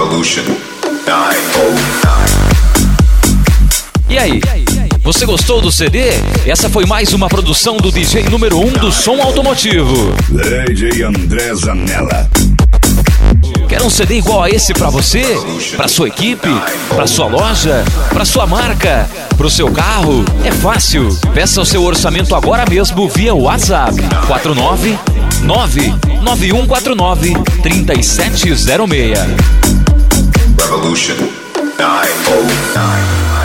Revolution 909. E aí, você gostou do CD? Essa foi mais uma produção do DJ número 1 do som automotivo, DJ André Zanella. Quer um CD igual a esse pra você? Pra sua equipe? Pra sua loja? Pra sua marca? Pro seu carro? É fácil. Peça o seu orçamento agora mesmo via WhatsApp 499-9149-3706. Revolution 909.